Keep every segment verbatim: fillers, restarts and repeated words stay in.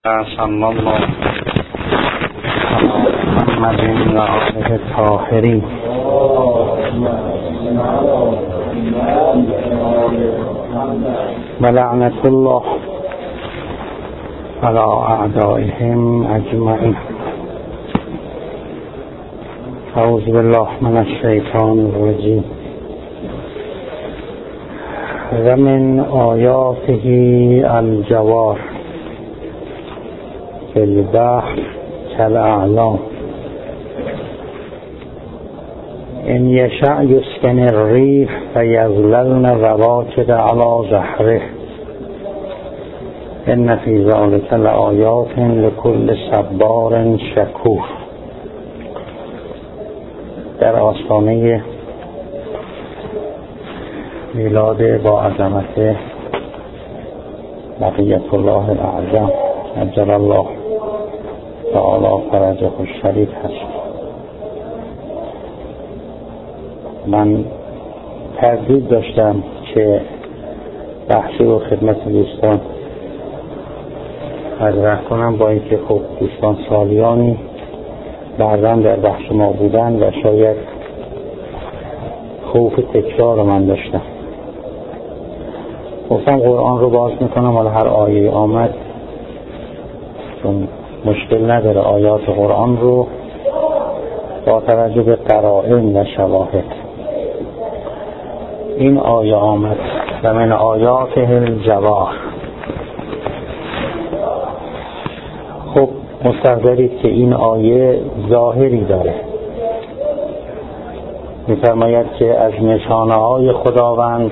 صلی الله محمد و آله الطاهرین و لعنت الله علی اعدائهم اجمعین. اعوذ بالله من الشیطان الرجیم. و من آیاته الجوار فی البحر کالاعلام ان یشأ یسکن الریح فیظللن رواکد علی ظهره ان فی ذلک لآیات لکل صبار شکور. در آستانه میلاد با عظمت بقیت الله الاعظم عجل الله تعالی فرجه الشریف هست. من تردید داشتم که بحثی رو خدمت دوستان مطرح کنم، با اینکه خب دوستان سالیانی بعداً در بحث ما بودن و شاید خوف تکرار من داشتم. گفتم قرآن رو باز میکنم، ولی هر آیه آمد چون مشکل نداره آیات قرآن رو با توجه به قرائن و شواهد. این آیه آمد و من آیات الجوار. خب مستحضرید که این آیه ظاهری داره، می‌فرماید که از نشانه های خداوند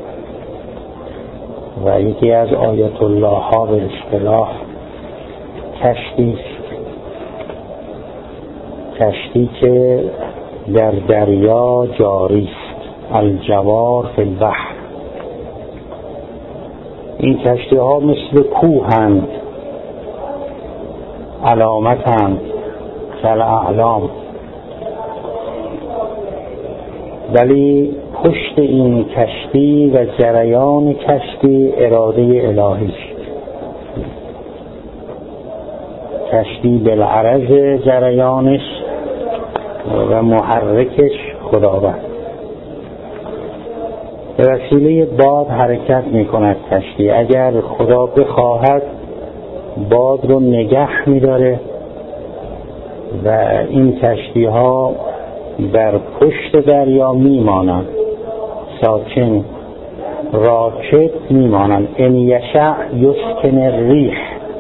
و یکی از آیات الله ها به اصطلاح کشتی است، کشتی که در دریا جاری است. الجوار فی البحر. این کشتی ها مثل کوهند، علامتند کالاعلام، ولی پشت این کشتی و جریان کشتی اراده الهی است. کشتی بالعرض جریانش و محرکش خداوند. به وسیله باد حرکت می کند کشتی. اگر خدا بخواهد باد رو نگه می داره و این کشتی ها در پشت دریا می مانند، ساکن راکد می مانند. ان یشأ یسکن الریح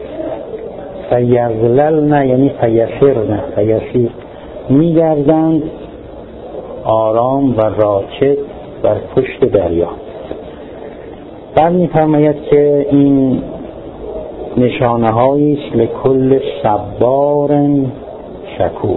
فیظللن، یعنی فیسرن، فیسیر، می گردند آرام و راکد بر پشت دریا. بعد می فرماید که این نشانه هایی است لکل صبار شکور.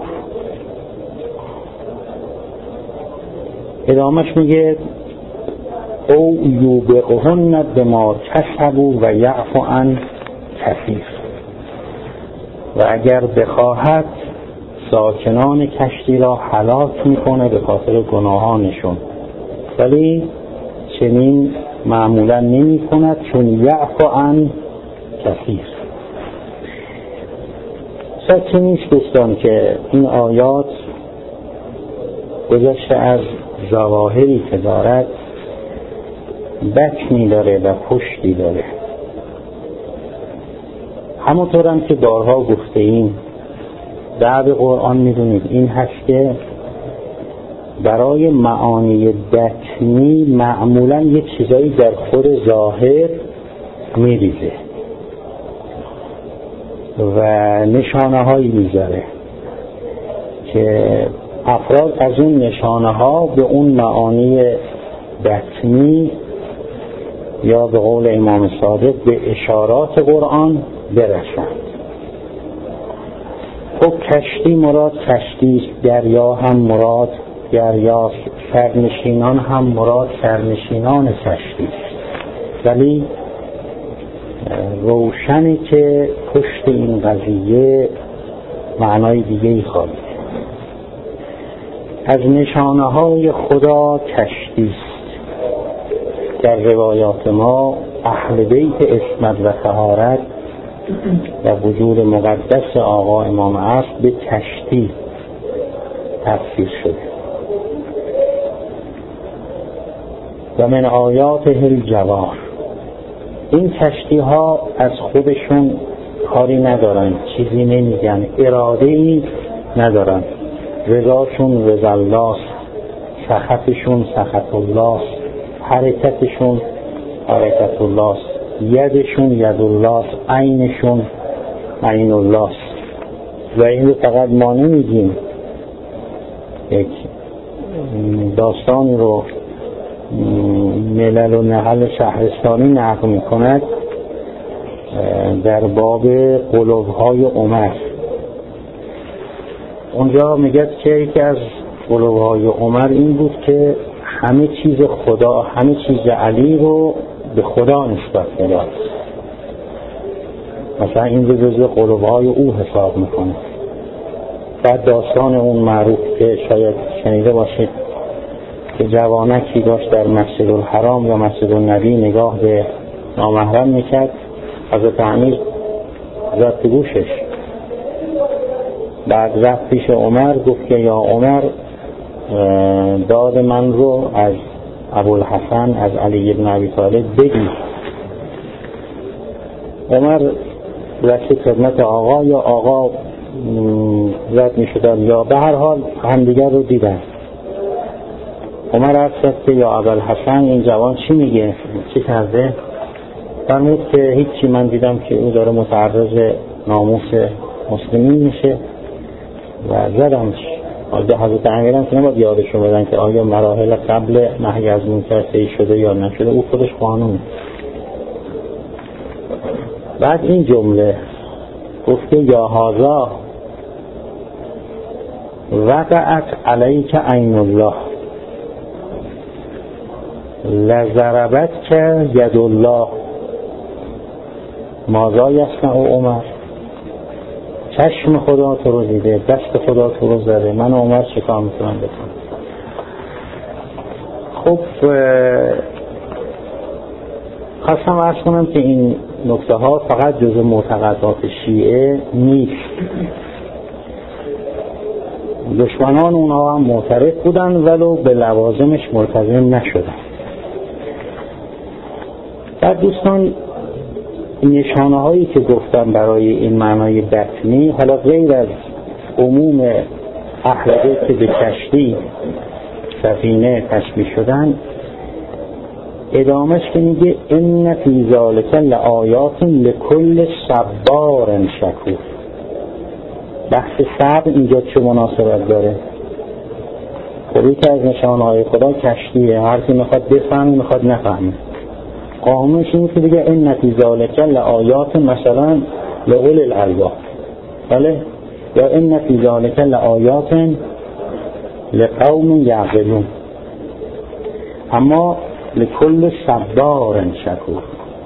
ادامش میگه او یوبقهن بما کسبوا و یعفو عن کثیر. و اگر بخواهد ساکنان کشتی را هلاک میکنه به خاطر گناهانشون، ولی چنین معمولا نمی کند چون یعفو عن کثیر. شکی نیست دوستان که این آیات گذشته از ظواهری که دارد بطنی داره و پشتی داره. همونطور هم که بارها گفته ایم در قرآن میدونید این هست که برای معانی بطنی معمولا یه چیزایی در خود ظاهر میریزه و نشانه هایی میذاره که افراد از اون نشانه ها به اون معانی بطنی یا به قول امام صادق به اشارات قرآن برسند. خب کشتی مراد کشتی، دریا هم مراد دریا، سرنشینان هم مراد سرنشینان کشتی، ولی روشنی که پشت این قضیه معنای دیگه‌ای خواهد. از نشانه های خدا کشتی است. در روایات ما اهل بیت عصمت و طهارت و وجود مقدس آقا امام عصر به کشتی تفسیر شده. و من آیات الجوار، این کشتی ها از خودشون کاری ندارن، چیزی نمیگن، اراده ای ندارن، رضاشون رضا الله، سخطشون سخط الله، حرکتشون حرکت الله، یدشون ید الله، عینشون عین الله. و این رو فقط ما نمیگیم، یک داستانی رو ملل و نحل شهرستانی نقل می کند در باب قلوب‌های عمر. اونجا میگه که یکی از قلوب‌های عمر این بود که همه چیز خدا، همه چیز علی رو به خدا نسبت میداد. مثلا این به جزء قلوب‌های او حساب میکنه. بعد داستان اون معروف که شاید شنیده باشید که جوانکی داشت در مسجد الحرام یا مسجد النبی نگاه به نامحرم میکرد، حضرت امیر زد تو گوشش. بعد رفت پیش عمر گفت که یا عمر داد من رو از ابوالحسن از علی بن ابی طالب بگی. عمر رسید خدمت آقا، یا آقا رد می شدن یا به هر حال همدیگر رو دیدن. عمر عرض کرد که یا ابوالحسن این جوان چی میگه، چی کرده؟ فرمود که هیچی، من دیدم که او داره متعرض ناموس مسلمین میشه و زدمش. حالا حضرت امیرم که نباید یادشون بدن که آیا مراحل قبل نهی از منکر طی شده یا نشده، او خودش قانونه. بعد این جمله گفت که یا هذا وقعت علیک عین الله لضربت که ید الله ماذا یصنع عمر. چشم خدا تو رو دیده، دست خدا تو رو زده، من عمر چه کار میتونم بکنم؟ خب خواستم عرض کنم که این نکته ها فقط جزء معتقدات شیعه نیست. دشمنان اونها هم معترف بودن ولو به لوازمش ملتزم نشدن. بعد دوستان نشانه هایی که گفتم برای این معنای بطنی، حالا غیر از عموم اهل بیت که به کشتی سفینه تشبیه شدن، ادامش که میگه ان فی ذلک لآیات لکل صبار شکور. بحث صبر اینجا چه مناسبت داره؟ خب که از نشانه های خدا کشتیه، هر کی میخواد بفهمه میخواد نفهمه. قانونش این که دیگه ان فی ذلک لآیات مثلا لأولی الالباب، بله، یا ان فی ذلک لآیات لقوم یعقلون. اما لکل صبار شکور،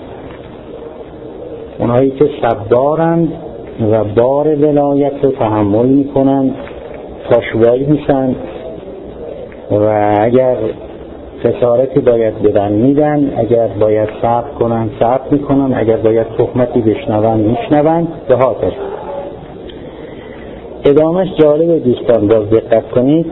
اونهایی که صبارند و بار ولایت رو تحمل میکنن، پاشوایی میشن و اگر خسارتی باید بدن میدن، اگر باید صبر کنن صبر میکنن، اگر باید تهمتی بشنون میشنون به هاتش. ادامش جالب دوستان، باز دقت کنید.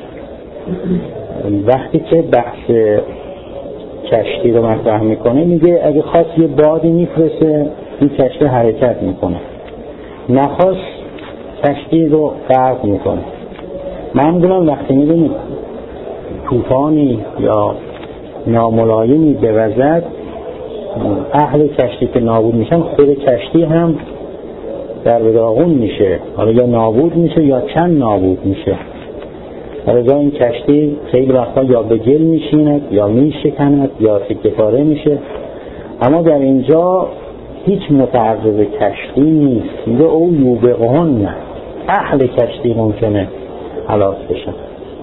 وقتی که بحث کشتی رو مطرح میکنه میگه اگه خواست یه بادی میفرسه این کشتی حرکت میکنه، نخواست کشتی رو غرق میکنه. معمولا وقتی میبینید طوفانی یا ناملایمی بوزد، اهل کشتی که نابود میشن خود کشتی هم در بداغون میشه، حالا یا نابود میشه یا چند نابود میشه. حالا این کشتی خیلی وقتا یا به گل میشیند یا میشکند یا تکه پاره میشه. اما در اینجا هیچ متعرض کشتی نیست، میگه او یوبقهن، اهل کشتی ممکنه هلاک بشن،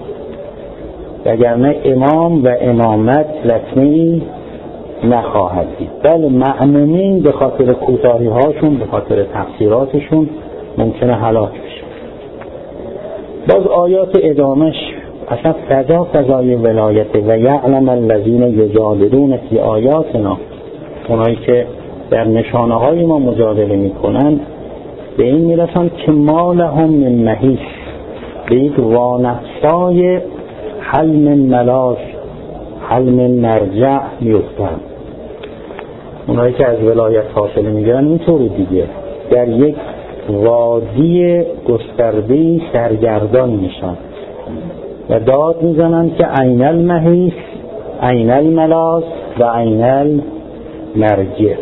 وگرنه امام و امامت لطمه‌ای نخواهد دید. بله مأمومین به خاطر کوتاهی هاشون، به خاطر تقصیراتشون ممکنه هلاک بشن. باز آیات ادامش اصلا فضا فضای ولایت و یعلم الذین یجادلون فی آیاتنا، اونایی که در نشانه های ما مجادله میکنن به این میرسن که ما لهم من محیص، به یک وانفسای حل من ملاذ حل من مرجع میفتن. اونایی که از ولایت فاصله میگیرن اینطوری دیگه در یک وادی گسترده‌ای سرگردان میشن و داد میزنن که عین المحیص عین الملاذ و عین المرجع.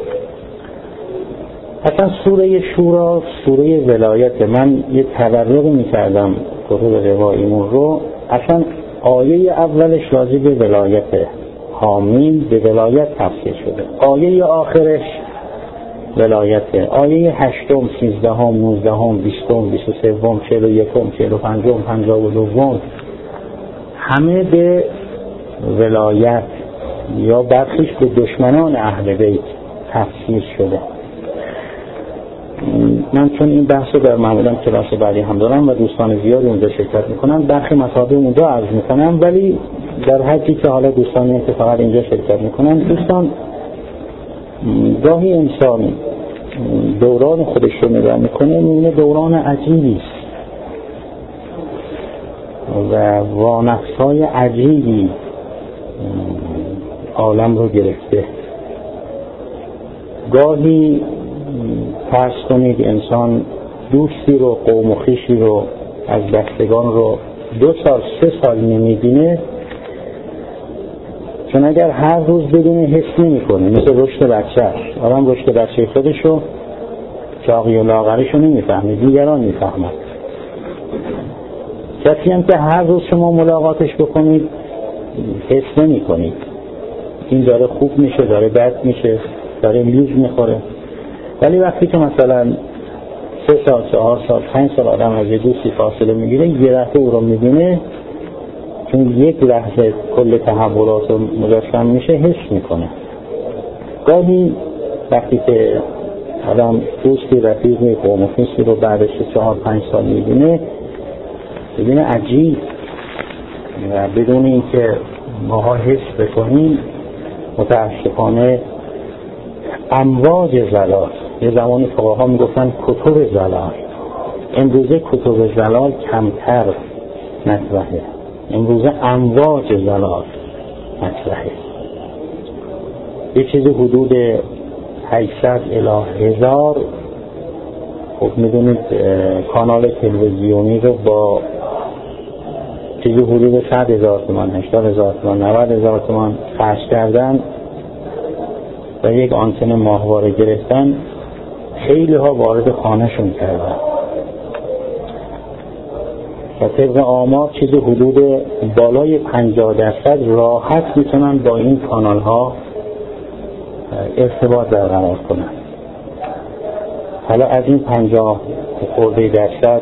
اصلا سوره شورا سوره ولایت، من یه تبرق میکردم کتب رواییمون رو، اصلا آیه اولش راجع به ولایت حامین به ولایت تفسیر شده، آیه آخرش ولایت، آیه هشتم، سیزدهم، نوزدهم، بیستم، بیست و سوم، چهل و یکم، چهل و پنجم، پنجاه و دوم همه به ولایت یا برخیش به دشمنان اهل بیت تفسیر شده. من چون این بحث رو در معمولا کلاس بعدی هم دارم و دوستان زیادی اونجا شرکت میکنم، برخی مطالب اونجا عرض میکنم، ولی در حدی که حالا دوستانی که فقط اینجا شرکت میکنن، دوستان گاهی انسان دوران خودش رو نگاه میکنه میبینه دوران عجیبی است و وانفسای عجیبی عالم رو گرفته. گاهی فرض کنید انسان دوستی رو، قوم و خویشی رو، از بستگان رو دو سال سه سال نمیبینه، چون اگر هر روز بدونه حس نمی کنه، مثل رشد بچه هست. آدم رشد بچه خودشو، چاقی و لاغریشو نمیفهمه، دیگران میفهمند. کسی هم که هر روز شما ملاقاتش بکنید حس نمی کنید این داره خوب میشه، داره بد میشه، داره لیز میخوره. ولی وقتی که مثلا سه سال، چهار سال، پنج سال آدم از یه دوستی فاصله میگیره، یه لحظه او رو میبینه، چون یک لحظه کل تحولات رو مجسم میشه، حس میکنه. گاهی وقتی که آدم دوستی رفیقی قوم و خویشی رو بعدش چهار پنج سال میبینه، ببینه عجیب و بدون اینکه ماها حس بکنیم متاسفانه امواج زلال، یه زمانی فقها میگفتن کتب زلال، امروزه کتب زلال کمتر مطرحه، امروزه امواج زلال مطرحه. یه چیزی حدود هشتصد الی هزار، خب میدونید کانال تلویزیونی رو با چیزی حدود صد هزار تومان، هشتاد هزار تومان، نود هزار تومان خرج کردن و یک آنتن ماهواره گرفتن، خیلی ها وارد خانه شون کردن و طبق آمار چیزی حدود بالای پنجاه درصد راحت میتونن با این کانال ها ارتباط برقرار کنن. حالا از این پنجاه خورده درصد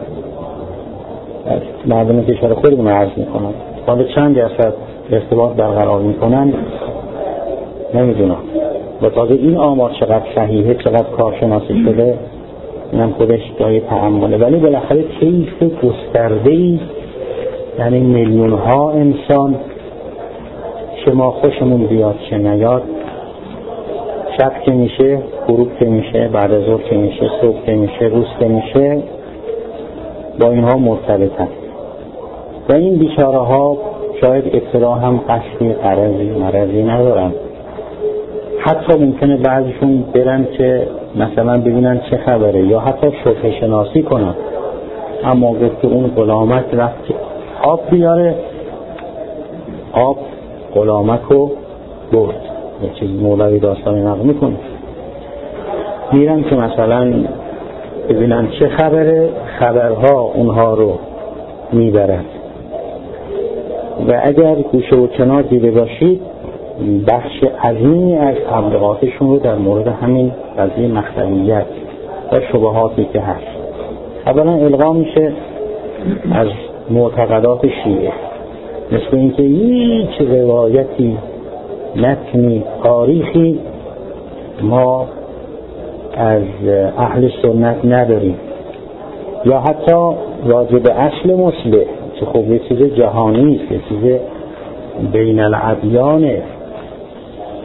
مردم کشور خودمون عرض میکنن، حالا چند درصد ارتباط برقرار میکنن نمیدونم. و تازه این آمار چقدر صحیحه، چقدر کارشناسی شده، اینم خودش جای تأمله. ولی بالاخره کیف گسترده‌ای، یعنی میلیون ها انسان، چه ما خوشمون بیاد چه نیاد، شب که میشه، غروب که میشه، بعد از ظهر که میشه، صبح که میشه، روز که میشه، با اینها مرتبطن. و این بیچاره ها شاید ابتدا هم قصدی غرضی مرضی ندارن، حتی ممکنه بعضیشون برن که مثلا ببینن چه خبره یا حتی شبه شناسی کنن، اما وقتی اون غلامک رفت آب بیاره، آب غلامک رو برد. یه چیز مولوی داستانی نقل میکنه، میرن که مثلا ببینن چه خبره، خبرها اونها رو میبرن. و اگر گوشه و کنار دیده باشید، بخش عظیمی از تبلیغاتشون رو در مورد همین قضیه مخدویت و شبهاتی که هست. اولا القا میشه از معتقدات شیعه، مثل اینکه هیچ روایتی، متنی، تاریخی ما از اهل سنت نداریم، یا حتی راجع به اصل مسلم که خب یه چیز جهانی است، یه چیز بین الادیانه،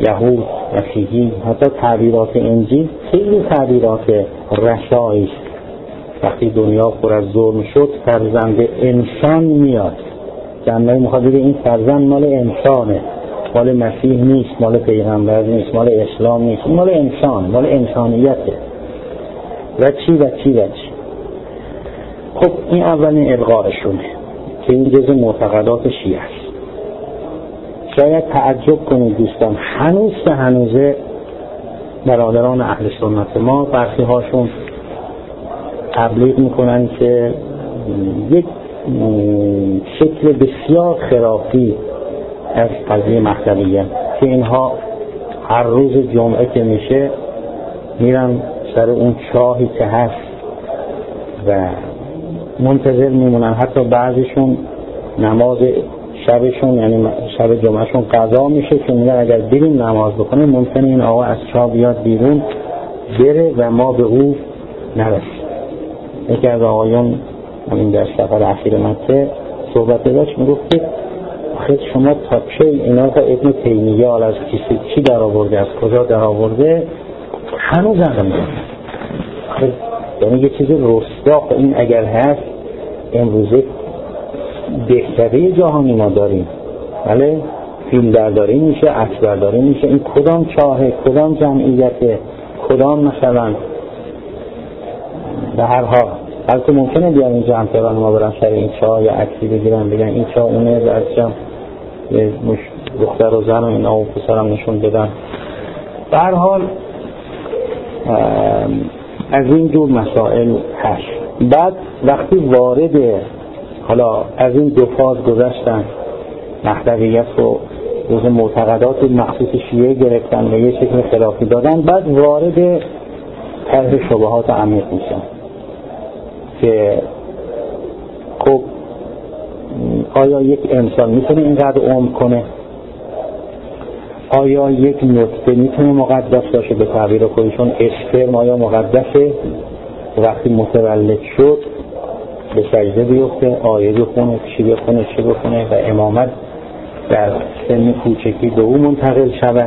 یهود، مسیحی، حتی تعبیرات انجیل خیلی تعبیرات رشایی است. وقتی دنیا پر از ظلم شد فرزند انسان میاد. جنبه میخواد بگه این فرزند مال انسانه، مال مسیح نیست، مال پیغمبر نیست، مال اسلام نیست، مال انسان، مال انسانیته. و چی و چی و چی. خب این اولین الغایشونه که این جزء معتقدات شیعه است. شاید تعجب کنید دوستان، هنوز به هنوزه برادران اهل سنت ما برخی هاشون تبلیغ میکنن که یک شکل بسیار خرافی از قضیه مهدویه که اینها هر روز جمعه که میشه میرن سر اون چاهی که هست و منتظر میمونن. حتی بعضیشون نماز شبشون یعنی شب جمعهشون قضا میشه که میگن اگر بریم نماز بکنیم ممکنه این آقا از چاه بیاد بیرون بره و ما به او نرسیم. یکی از آقایون این در سفر اخیر مکه صحبت داشت میگفت که آخه شما تا چه اینا تا ابن تیمیه حالا از کسی چی در آورده از کجا در آورده هنوز هم یعنی یه چیز رستاق این اگر هست امروزه بهتره جهانی ما داریم، بله فیلم برداری میشه، عکس برداری میشه، این کدام چاهه، کدام جمعیته، کدام مثلا به هر حال بلکه ممکنه بیان اینجا همکاران ما برن سر این چاه یا عکسی بگیرن بگن این چاه اونه برچم یه دختر و زن و اینا و پسرم نشون بدن. به هر حال از این جور مسائل هست. بعد وقتی وارد حالا از این دو فاز گذشتن مهدویت رو جزء معتقدات مخصوص شیعه گرفتن و یه شکل خلافی دادن، بعد وارد طرح شبهات عمیق میشن که خب آیا یک انسان میتونه اینقدر عمر کنه؟ آیا یک نطفه میتونه مقدس باشه؟ به تعبیر خودشون اسپرم آیا مقدسه؟ وقتی متولد شد به سجده بیفته، آیه بخونه، چی بخونه، چی بخونه و امامت در سن کوچکی به او منتقل شود.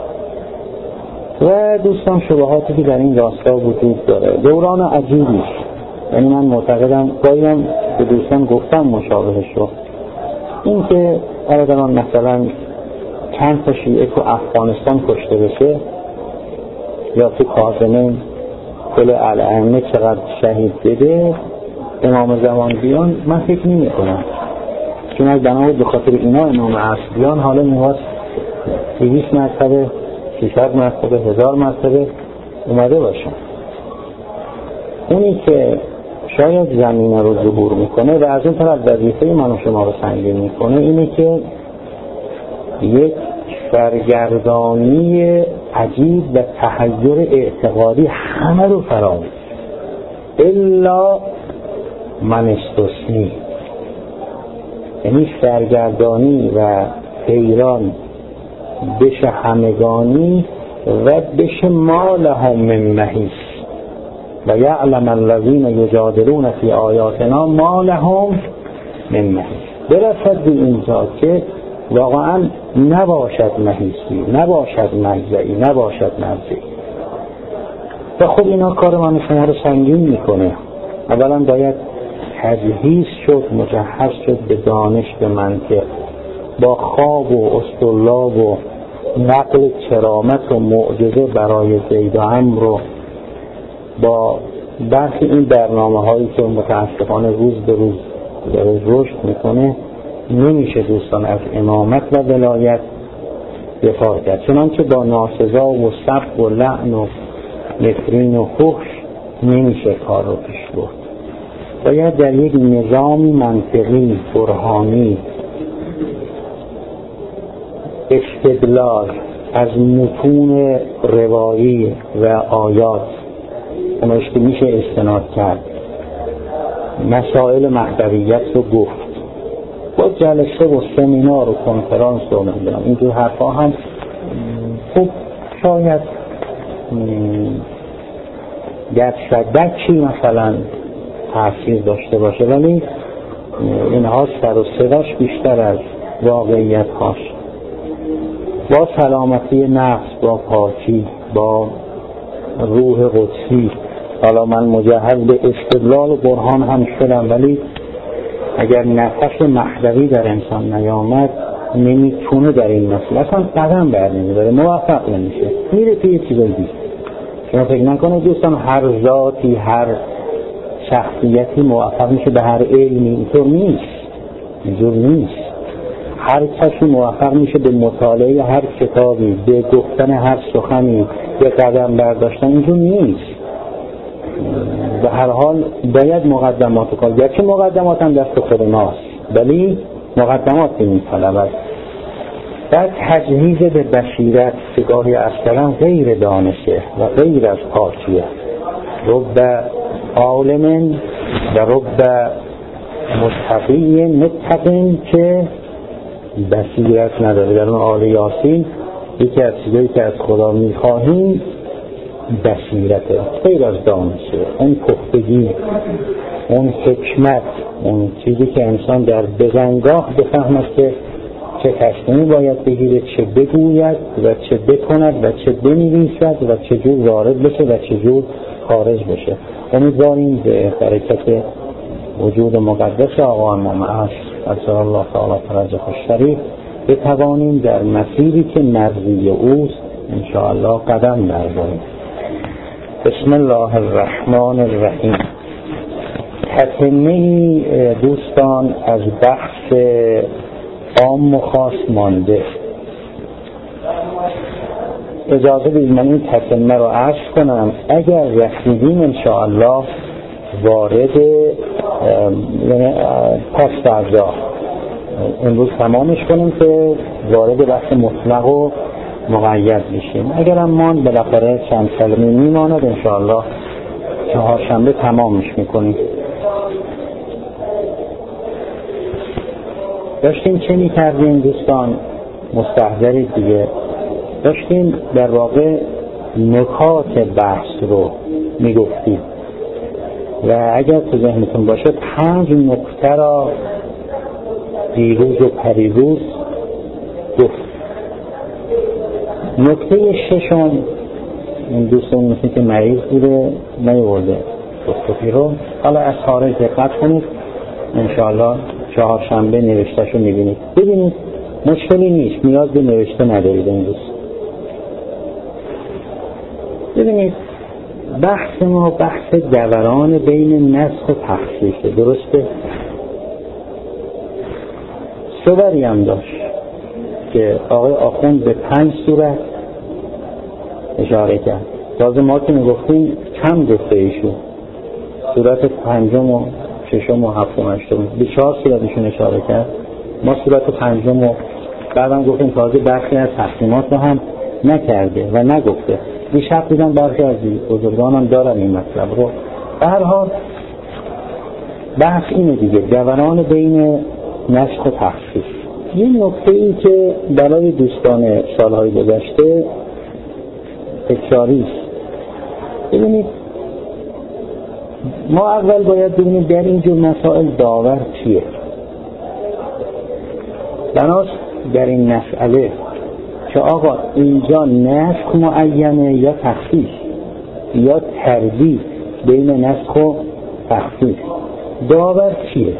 و دوستان شبهاتی که در این راستا وجود داره دوران عجیبی است. یعنی من معتقدم گاهی هم به دوستان گفتم مشابهش رو، این که برادران مثلا چند تا شیعه تو افغانستان کشته بشه یا تو کاظمین کل الائمه چقدر شهید بده امام زمان بیان، من فکر نمی کنم، چون از بنابرای به خاطر اینا امام عصر بیان حالا میواست دویست مرتبه ششصد مرتبه هزار مرتبه اومده باشن. اونی که شاید زمینه رو ظهور میکنه و از این طرف وظیفه من و شما رو سنگین میکنه اینه که یک سرگردانی عجیب و تحیر اعتقادی همه رو فرا می‌گیره الا من استثنی، یعنی سرگردانی و حیران بشه همگانی و بشه ما لهم من محیص و یعلم الذین یجادلون فی آیاتنا ما لهم من محیص. برسد به اینجا که واقعا نباشد محیصی، نباشد مجزئی، نباشد مرجعی. و خب اینا کار من شما رو سنگین میکنه. اولا باید تجهیز شد، مجهز شد به دانش، به منطق، با خواب و اسطرلاب و نقل کرامت و معجزه برای زید و عمرو رو با برخی این برنامه هایی که متاسفانه روز به روز داره رشد میکنه نمیشه دوستان از امامت و ولایت دفاع کرد، چنانچه با ناسزا و سب و لعن و نفرین و فحش نمیشه کار رو پیش برد. باید در یک نظام منطقی برهانی استدلال از متون روایی و آیات اوناش که میشه استناد کرد مسائل مهدویت رو گفت، با جلسه و سمینار و کنفرانس رو نمیدونم اینجور حرفا هم خب شاید در شدکی مثلا تاثیر داشته باشه، ولی اینها سر و صداش بیشتر از واقعیت هاش با سلامتی نفس، با پاکی، با روح قدسی. حالا من مجهز به استدلال و برهان هم شدم، ولی اگر نفس مهدوی در انسان نیامد نمیتونه در این مسئله اصلا قدم بر نمیداره، موفق نمیشه، میره توی چیزای دیگه. شما فکر نکنه دوستان هر ذاتی، هر شخصیتی موفق میشه به هر علمی. اینطور نیست، اینطور نیست. هر کسی موفق میشه به مطالعه هر کتابی، به گفتن هر سخنی، به قدم برداشتن. اینطور نیست. به هر حال باید مقدمات کار، گرچه مقدمات هم دست خود ماست، ولی مقدمات میطلبد. بعد تجهیز به بصیرت که گاهی اصلا غیر دانشه و غیر از پاکیه. رب عالم و رب متقی متقین که بصیرت نداره. در اون آل یاسین یکی از چیزایی که از خدا میخواهیم بصیرته، غیر از دانشه، اون پختگی، اون حکمت، اون چیزی که انسان در بزنگاه بفهمد که چه تصمیمی باید بگیره، چه بگوید و چه بکند و چه بنویسد و چه جور وارد بشه و چه جور خارج بشه. امیدواریم به برکت وجود مقدس آقا امام عصر عجل الله تعالی فرجه الشریف بتوانیم در مسیری که مرضی اوست انشاءالله قدم برداریم. بسم الله الرحمن الرحیم. تتمه دوستان از بحث عام و خاص مانده. اجازه بدید من این تتمه رو عرض کنم. اگر رسیدیم انشاءالله وارد یعنی پس فردا امروز تمامش کنیم که وارد بحث مطلق و مقید بشیم. اگر هم مان بالاخره چند کلمه میماند انشاءالله چهارشنبه تمامش میکنیم. داشتیم چه میکردیم دوستان؟ مستحضرید دیگه. داشتیم در واقع نکات بحث رو میگفتیم و اگر تو ذهنتون باشه پنج نکته را دیروز و پریروز گفت. نکته ششم این دوستان مثل که مریض بوده نیورده گفتگی رو، حالا از خارج دقت کنید انشاءالله چهارشنبه نوشتهشو میبینید. ببینید مشکلی نیست، نیاز به نوشته ندارید این دوست. ببینید بحث ما بحث دوران بین نسخ و تخصیصه، درسته؟ صوری هم داشت که آقای آخوند به پنج صورت اشاره کرد. تازه ما که میگفتیم کم گفته ایشون، صورت پنجم و ششم و هفتم و هشتم به چهار صورتشون اشاره کرد. ما صورت پنجم و بعدم گفتیم تازه برخی از تقسیمات رو هم نکرده و نگفته. دیشب دیدم برخی از بزرگانم دارن این مطلب رو. به هر حال بحث اینه دیگه، دوران بین نسخ و تخصیص. یه نکته ای که برای دوستان سالهای گذشته تکراری است. ببینید ما اول باید ببینیم در اینجور مسائل داور چیه. بناست در این مسئله که آقا اینجا نسخ معینه یا تخصیص یا تردید بین نسخ و تخصیص، داور چیه؟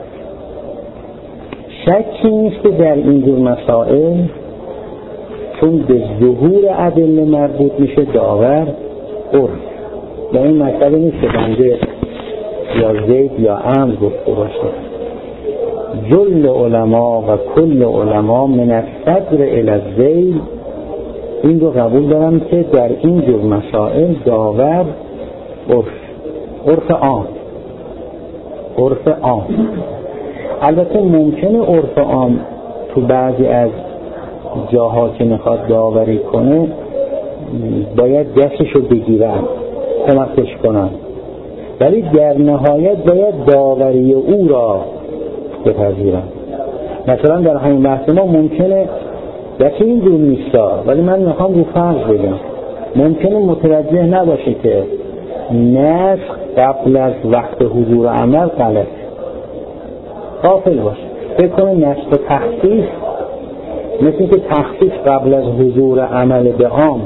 شکی نیست که در اینجور مسائل چون به ظهور ادله مربوط میشه داور عرف. در این مسئله نیست که بنده یا زید یا عمرو گفته باشه. جل علما و کل علما من الصدر الی الذیل این رو قبول دارم که در این جور مسائل داور عرف، عرف عام، عرف عام. البته ممکنه عرف عام تو بعضی از جاها که میخواد داوری کنه باید دستشو بگیرن، کمکش کنن، ولی در نهایت باید داوری او را بپذیرن. مثلا در همین بحث ما ممکنه دست این جور نیستا، ولی من میخوام رو فرض بگم ممکنه متوجه نباشه که نسخ قبل از وقت حضور عمل غلط، غافل باشه، فکر کنه نسخ و تخصیص مثل که تخصیص قبل از حضور عمل به عام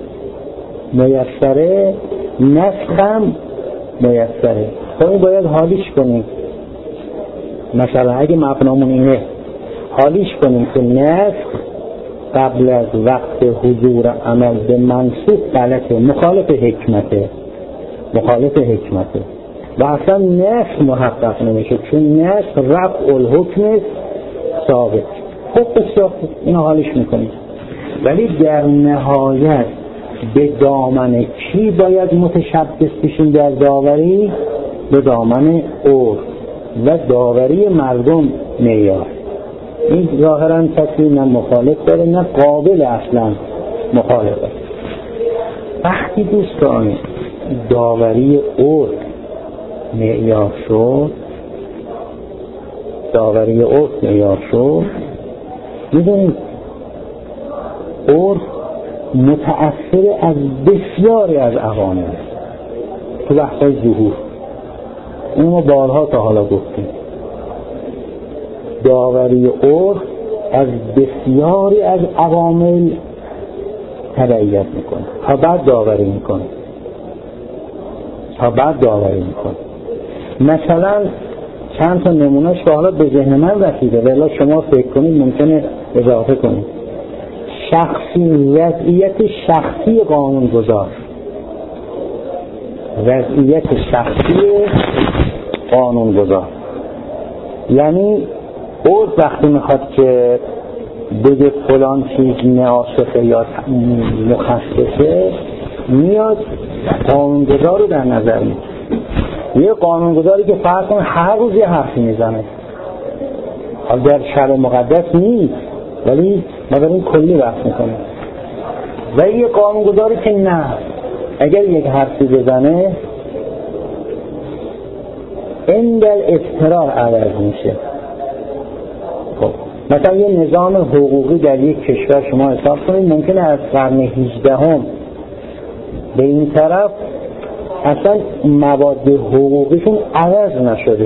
میسره، نسخ هم میسره. خب این باید حالیش کنیم. مثلا اگه مبنامون اینه حالیش کنیم که نسخ قبل از وقت حضور عمل به منسوخ غلطه، مخالف حکمته، مخالف حکمته و اصلا نسخ محقق نمیشه، چون نسخ رفع الحکم ثابت. خب بسیار اینو حالش میکنیم. ولی در نهایت به دامن کی باید متشبث بشیم در داوری؟ به دامن عرف و داوری مردم معیار. این ظاهرا کسی نه مخالف داره نه قابل اصلا مخالفه. وقتی دوستان داوری عرف معیار شد، داوری عرف معیار شد، میدونید عرف متأثر از بسیاری از عوامل تو بحثای ظهور. این ما بارها تا حالا گفتیم. داوری عرف از بسیاری از عوامل تبعیت میکنه تا بعد داوری میکنه تا بعد داوری میکنه مثلا چند تا نمونهش که حالا به ذهن من رسیده ولی شما فکر کنید ممکنه اضافه کنید. شخصی وضعیت شخصی قانونگذار، وضعیت شخصی قانونگذار، یعنی عرف وقتی میخواد که بگه فلان چیز ناسخه یا مخصصه میاد قانونگذار رو در نظر میگیره. یه قانونگذاری که فرض کن هر روز یه حرفی میزنه، حالا در شرع مقدس نیست ولی ما داریم کلی بحث میکنیم. و یه قانونگذاری که نه، اگر یک حرفی بزنه این در اضطرار عوض میشه. خب مثلا یه نظام حقوقی در یک کشور شما حساب کنید ممکنه از قرن هجدهم به این طرف اصلا مواد حقوقیشون عوض نشده،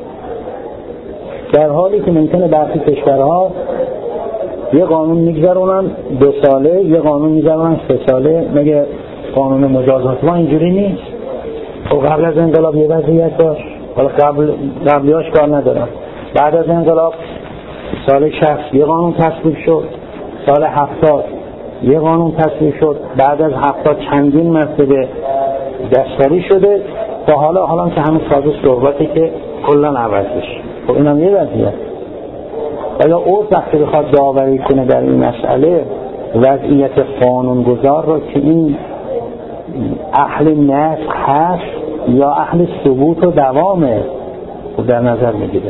در حالی که ممکنه برخی کشورها یه قانون میگذارونن دو ساله، یه قانون میگذارونن سه ساله. مگه قانون مجازات ما اینجوری نیست؟ خب قبل از انقلاب یه وضعیت داشت، حالا قبل قبلیاش کار ندارم. بعد از انقلاب سال شصت یه قانون تصویب شد، سال هفتاد یه قانون تصویب شد، بعد از هفتاد چندین مرتبه دستکاری شده تا حالا حالا که همین سازه صحبتی که کلا عوض بشه. خب اینم یه وضعیت. ولی عرف وقتی بخواد داوری کنه در این مسئله وضعیت قانونگذار رو که این اهل نسخ هست یا اهل ثبوت و دوامه خب در نظر میگیره.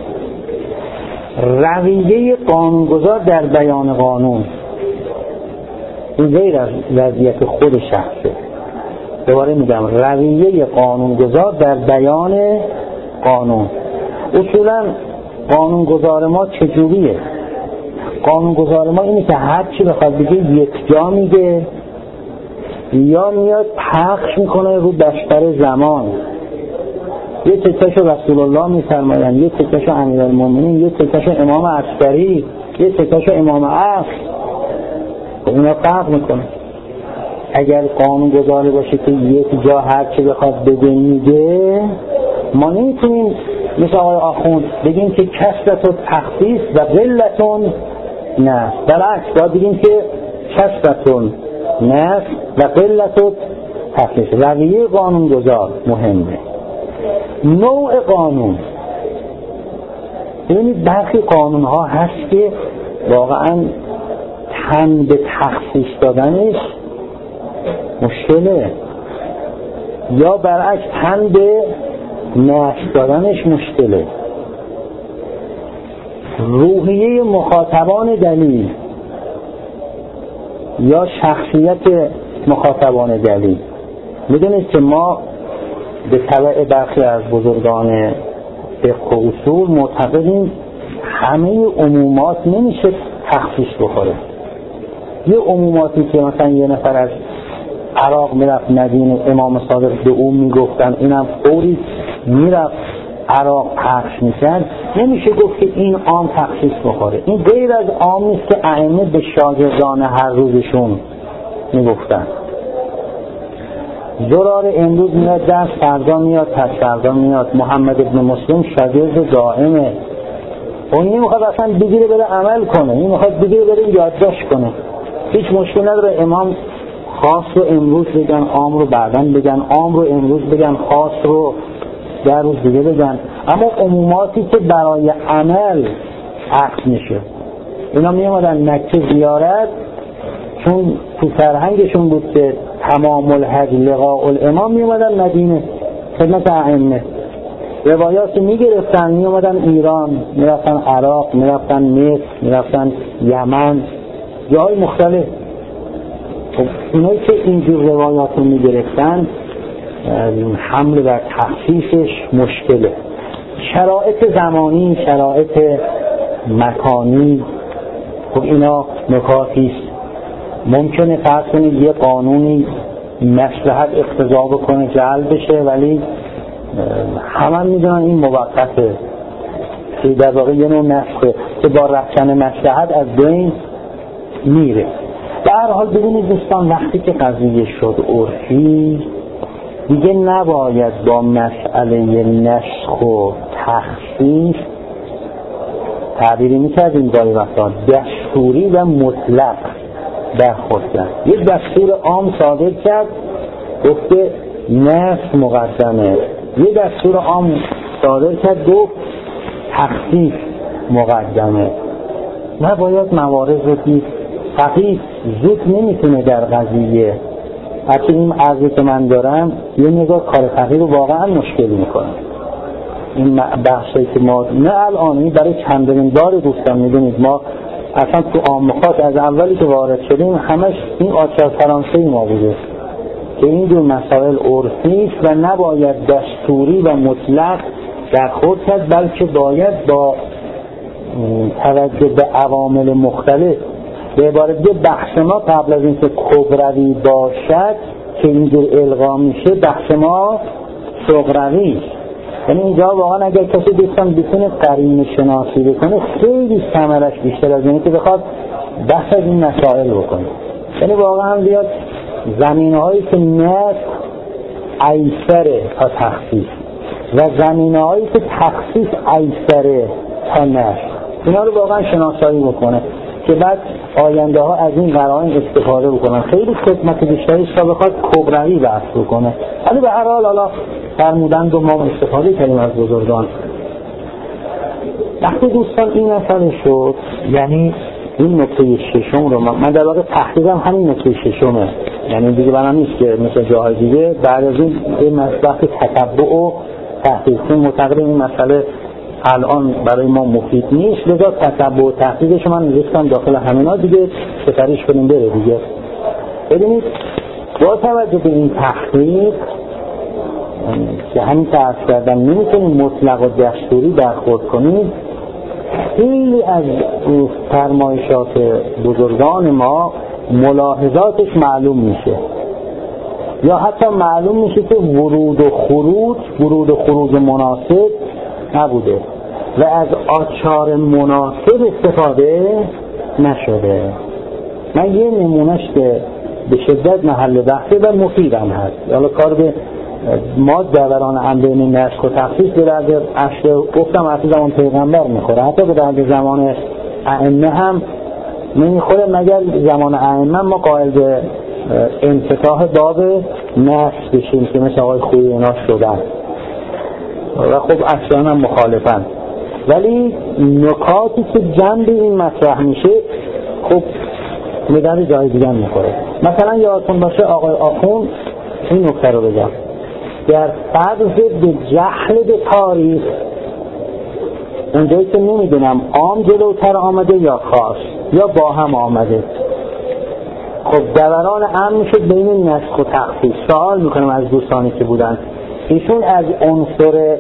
رویه قانونگذار در بیان قانون این غیر از وضعیت خود شخصه. دوباره میگم رویه قانونگذار در بیان قانون. اصولا قانونگذار ما چجوریه؟ قانونگذار ما اینه که هر چی بخواد بگه یک جا میگه یا میاد پخش میکنه رو بستر زمان. یه تکهشو رسول الله میفرمایند، یه تکهشو امیرالمومنین، یه تکهشو امام عسکری، یه تکهشو امام عصر. اینا فرق میکنه. اگر قانون گذاری باشه که یک جا هر چی بخواد بگه میگه، ما نمیتونیم مثل آقای آخوند بگیم که کسرت و تخصیص و قلتون نه، برعکس باید بگیم که کسرتون نه و قلت و تخصیص. رویه قانون گذار مهمه. نوع قانون، ببینید برخی قانون ها هست که واقعا تن به تخصیص دادنش مشکله یا برعکس تن به نسخ دادنش مشکله. روحیه مخاطبان دلیل یا شخصیت مخاطبان دلیل. میدونید که ما به تبع برخی از بزرگان فقه و اصول معتقدیم همه عمومات نمیشه تخصیص بخوره. یه عموماتی که مثلا یه نفر از عراق میرفت مدینه، امام صادق به اون میگفتن، اینم فوری میرفت عراق پخش میکرد نمیشه گفت که این عام تخصیص بخوره. این غیر از عام نیست که ائمه به شاگردان هر روزشون میگفتن. زرار امروز میاد درس، فردا میاد، پس فردا میاد. محمد ابن مسلم شاگرد دائمه، اون نمیخواد اصلا بگیره بره عمل کنه، این میخواد بگیره بره یادداشت کنه. هیچ مشکل نداره امام خاص رو امروز بگن، عام رو بعداً بگن، عام رو امروز بگن، خاص رو در روز دیگه بگن. اما عموماتی که برای عمل عقد میشه، اینا میامدن مکه زیارت، چون تو فرهنگشون بود که تمام الحج لقاء الامام، میامدن مدینه خدمت ائمه، روایات میگرفتن، میامدن ایران، میرفتن عراق، میرفتن مصر، میرفتن یمن، جای مختلف. خب اونایی که اینجور روایات رو میگرفتن حمل بر تخصیصش مشکله. شرایط زمانی، شرایط مکانی، خب اینا نکاتیست. ممکنه فرض کنید یه قانونی مصلحت اقتضا بکنه جلب بشه، ولی همه میدونن این موقته، که در واقع یه نوع نسخه که با رفتن مصلحت از بین میره. در هر حال ببینید دوستان، وقتی که قضیه شد عرفی، دیگه نباید با مسئله نسخ و تخصیص تعبیری میکردیم گاهی وقتا دستوری و مطلق برخورد کرد. یک دستور عام صادر کرد گفته نسخ مقدمه، یک دستور عام صادر کرد گفت تخصیص مقدمه. نباید موارد رو دید. فقیه زود نمیتونه در قضیه، حتی این عرضی که من دارم یه نگاه کار فقیه رو واقعا مشکل میکنه. این بحثی که ما نه الان برای چندمین بار دوستان میدونید ما اصلا تو آموخات از اولی که وارد شدیم همش این آچار فرانسه ما بوده که این دو مسائل عرفی است و نباید دستوری و مطلق برخورد کرد، بلکه باید با توجه به عوامل مختلف، به عبارت دیگه بحث ما قبل از اینکه کبروی باشد که اینجور القا میشه، بحث ما صغروی. یعنی اینجا واقعا اگر کسی دوستان بتونه قرینه شناسی بکنه خیلی ثمرش بیشتر از اینه که بخواد بحث از این مسائل بکنه. یعنی واقعا بیاد زمینه هایی که نسخ ایسره تا تخصیص و زمینه هایی که تخصیص ایسره تا نسخ، اینا رو واقعا شناسایی بکنه که بعد آینده ها از این قرائن استفاده بکنن. خیلی خدمت بیشتری تا بخواد کبروی بحث بکنه. ولی به هر حال حالا فرمودند و ما استفاده کردیم از بزرگان. وقتی دوستان این مسئله شد، یعنی این نکته ششم رو من در واقع تحقیقم همین نکته ششمه، یعنی دیگه برام نیست که مثل جاهای دیگه بعد از این وقتی تتبع و تحقیق کنیم معتقد این مسئله الان برای ما مفید نیست، لذا تتبع و تحقیقش من نوشتم داخل همینا دیگه سفریش کنیم بره دیگه. ببینید با توجه به این تحقیق که همین که عرض کردم نمیتونیم مطلق و دستوری برخورد کنیم، خیلی از فرمایشات بزرگان ما ملاحظاتش معلوم میشه، یا حتی معلوم میشه که ورود و خروج ورود و خروج مناسب نبوده و از آچار مناسب استفاده نشده. من یه نمونهش که به شدت محل بحثه و مفیدم هست، حالا کار به ما دوران انبین نسخ و تخصیص به درد اشته گفتم حتی زمان پیغمبر میخوره، حتی به درد زمان ائمه هم نمیخوره، مگر زمان ائمه ما قائل به انفتاح باب نسخ بشیم که مثل آقای خویی اینا شدن و خب اصلا هم مخالفن. ولی نکاتی که جنب این مطرح میشه خب به درد جای دیگه میخوره. مثلا یادتون باشه آقای آخوند این نکته رو بگم، در فرض به جهل به تاریخ اونجایی که نمیدونم عام جلوتر آمده یا خاص یا با هم آمده، خب دوران امن شد بین نسخ و تخصیص. سوال میکنم از دوستانی که بودن، ایشون از عنصر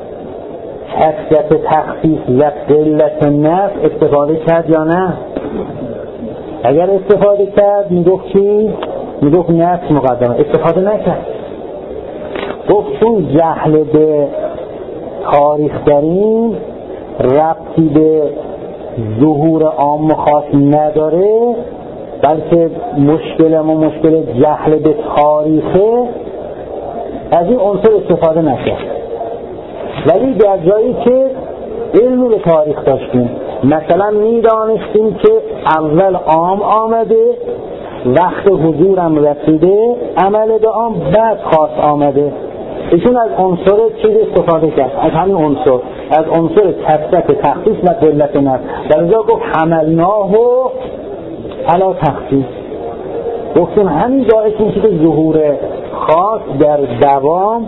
کثرت تخصیص و قلت نسخ استفاده کرد یا نه؟ اگر استفاده کرد میگفت چی؟ میگفت نسخ مقدمه. استفاده نکرد، گفت چون جهل به تاریخ داریم ربطی به ظهور عام و خاص نداره، بلکه مشکل ما مشکل جهل به تاریخه، از این عنصر استفاده نشه. ولی در جایی که علم به تاریخ داشتیم، مثلا میدانستیم که اول عام آمده، وقت حضورم رسیده، عمل به عام بعد خاص آمده، ایشون از عنصر چیز استفاده کرد، از همین عنصر، از عنصر کثرت تخصیص و قلت نفس. در اینجا گفت حملناه علی تخصیص، گفتیم همین باعث میشه که ظهور خاص در دوام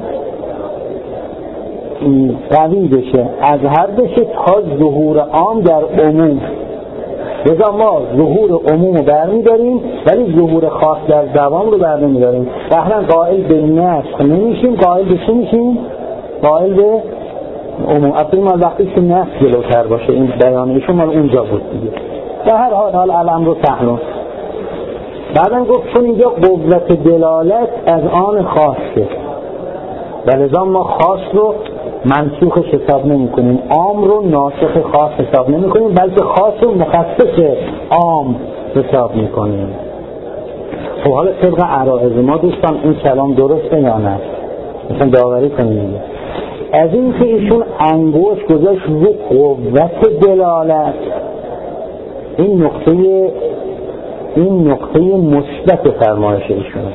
قوی بشه، اظهر بشه تا ظهور عام در عموم. لذا ما ظهور عموم رو برمیداریم ولی ظهور خاص در دوام رو برنمیداریم. بهرن قائل به نسخ نمیشیم، قائل به چی میشیم؟ قائل به عموم. اصلا ما وقتی که نسخ جلوتر باشه، این بیانیشون مال اونجا بود دیگه. در هر حال حال علم رو سهلون. بعدم گفت چون اینجا قوت دلالت از آن خاصه، ولذا ما خاص رو منسوخش حساب نمی کنیم، عام رو ناسخ خاص حساب نمی کنیم، بلکه خاص رو مخصص عام حساب می کنیم. خب حالا طبق عرائض ما دوستان این کلام درسته یا نه؟ مثلا داوری کنیم. از این که ایشون انگوش گذاشت رو قوت دلالت، این نقطه این نقطه مثبت فرمایش ایشونه،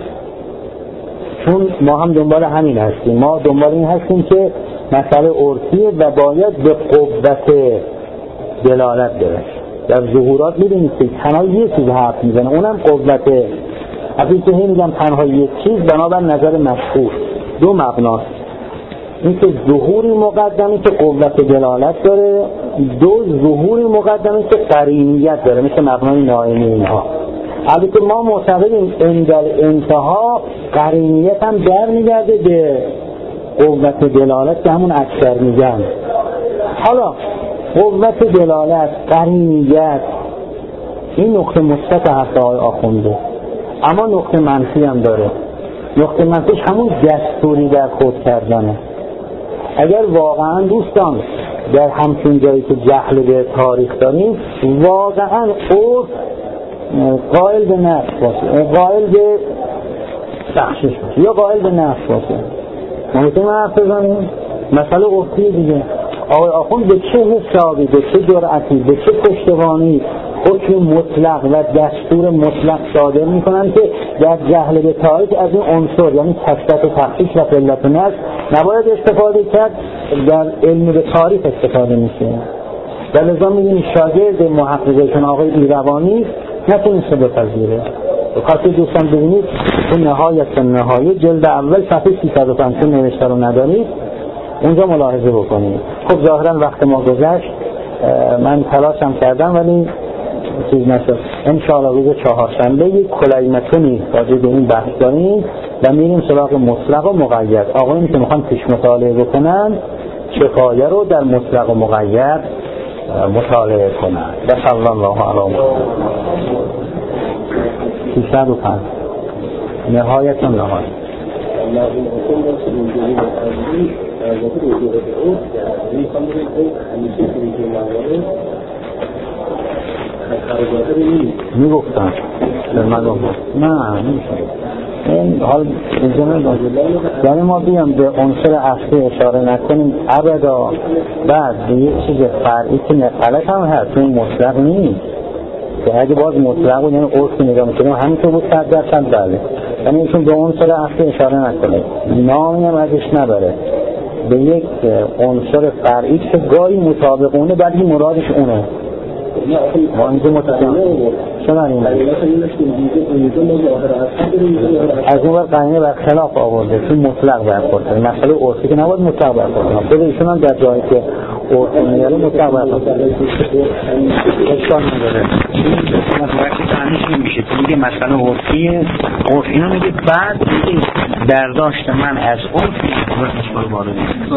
چون ما هم دنبال همین هستیم. ما دنبال این هستیم که مسئله عرفیه و باید به قوت دلالت برسه. در ظهورات می‌بینید که تنها یک چیز حرف میزنه، اونم قوته. از این که هی میگم تنها یک چیز، بنابر نظر مشهور دو مبناست، این که ظهوری مقدمی که قوت دلالت داره، دو ظهوری مقدمی که قرینیت داره، مثل مبنای نائمی اینها. البته ما معتقدیم اندال انتها قرینیت هم در میگرده به قوت دلالت که همون اکثر میگن. حالا قوت دلالت، قرینیت، این نقطه مثبت حرف آقای آخونده، اما نقطه منفی هم داره. نقطه منفیش همون دستوری در خود کردنه. اگر واقعا دوستان در همچون جایی که جهل به تاریخ داریم، واقعا عرف قائل به نفس باشه، قائل به بخشش باشه یا قائل به نفس باشه، ممکنه ما حرف بزنیم مسئله عرفی دیگه. آقای آخوند به چه حسابی، به چه جرأتی، به چه پشتوانی حکم مطلق و دستور مطلق صادر میکنن که در جهل به تاریخ از این عنصر، یعنی کثرت و تخصیص و قلت نفس، نباید استفاده کرد، در علم به تاریخ استفاده میشه. و لذا میگیم شاگرد محققشون آقای ایروانی نتونست بپذیره. خاطر دوستان ببینید تو نهایت نهایه جلد اول صفحه سیصد و پنج نوشته رو ندارید، اونجا ملاحظه بکنید. خب ظاهرا وقت ما گذشت، من تلاشم کردم ولی چیز نشد. انشاءالله روز چهارشنبه یک کلیمتونی راجع به این بحث داریم و میریم سراغ مطلق و مقید. آقایونی که میخوان پیش مطالعه بکنن کفایه رو در مطلق و مقید مطالعه کنن. و صلی الله علی محمد. سیصد و پنج نهایت و نهایت می گفتم نه نمیشه این حال اجازه یعنی ما بیام به عنصر اصلی اشاره نکنیم ابدا، بعد به یک چیز فرعی که نقلت هم هست این مطلق نیست که اگه باز مطلق بود یعنی عرف نگاه میکنیم همینطور بود صد درصد بله، یعنی ایشون به عنصر اصلی اشاره نکنه، نامی هم ازش نبره، به یک عنصر فرعی که گاهی مطابقونه بعدی مرادش اونه. ما اینجا متفاوته چرا این از اون وقت قرینه بر خلاف آورده چون مطلق برخورده، مسئله عرفی که نباید مطلق برخورده، خود ایشون هم در جایی که عرف میاره مطلق برخورده اشکال نداره. وقتی فهمیش نمیشه تو میگه مسئله عرفیه، عرف اینو میگه بعد برداشت من از عرف اشکال وارد